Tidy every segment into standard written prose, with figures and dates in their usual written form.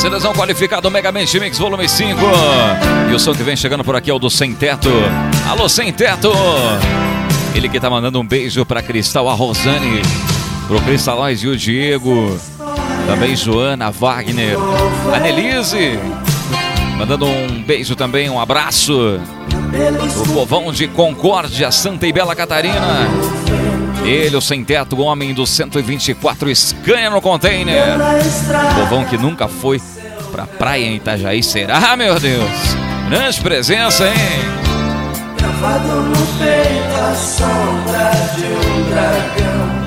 CDzão qualificado Megamente Mix Volume 5. E o som que vem chegando por aqui é o do Sem Teto. Alô, Sem Teto! Ele que tá mandando um beijo pra Cristal, a Rosane, pro Cristalóis e o Diego. Também Joana, Wagner, a Nelise. Mandando um beijo também, um abraço pro povão de Concórdia, Santa e Bela Catarina. Ele, o Sem Teto, o homem do 124 Scania no container. Povão que nunca foi pra praia em Itajaí. Será, meu Deus? Grande presença, hein? Gravado no peito a sombra de um dragão.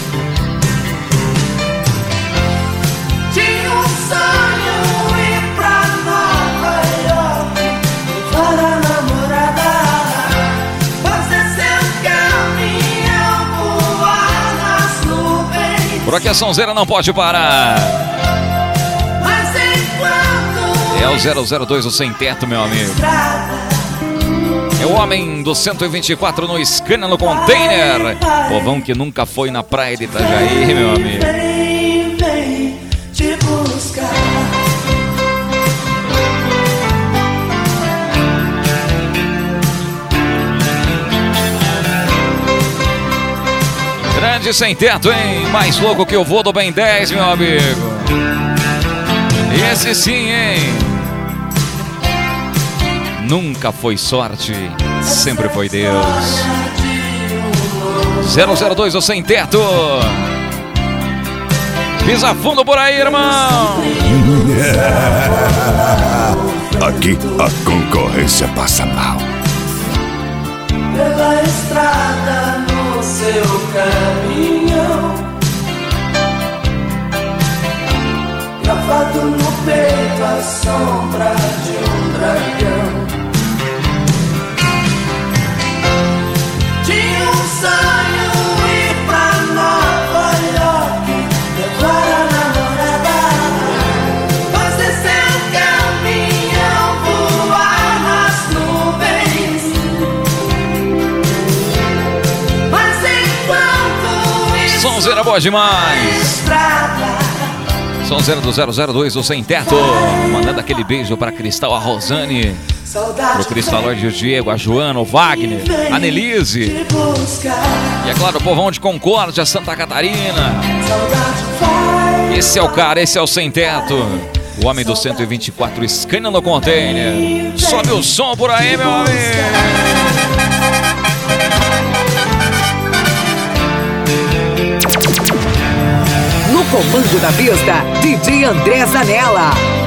Tinha um sonho ir pra Nova York, levar a namorada, fazer seu caminhão, voar nas nuvens. Por aqui a sonzeira não pode parar. Mas enquanto é o 002, o Sem Teto, meu amigo. É o homem do 124 no Scania no container. Povão que nunca foi na praia de Itajaí, meu amigo. Vem te buscar. Grande Sem Teto, hein? Mais louco que o voo do Ben 10, meu amigo. Esse sim, hein? Nunca foi sorte, sempre foi Deus. 002, o Sem Teto. Pisa fundo por aí, irmão. Aqui a concorrência passa mal. Pela estrada no seu caminhão, gravado no peito a sombra de um dragão. Tinha um sonho ir pra Nova York, levar a namorada, fazer seu caminhão, voar nas nuvens. Mas enquanto Sonzeira boa demais. estrada, Sonzeira do 002, o Sem Teto. Mandando aquele beijo pra Cristal, a Rosane, pro Cristalóide, o Diego, a Joana, o Wagner, a Nelise. E é claro, o povão de Concórdia, Santa Catarina. Esse é o cara, esse é o Sem Teto. O homem do 124 Scania no container. Sobe o som por aí, meu amigo. No comando da pista, DJ André Zanella.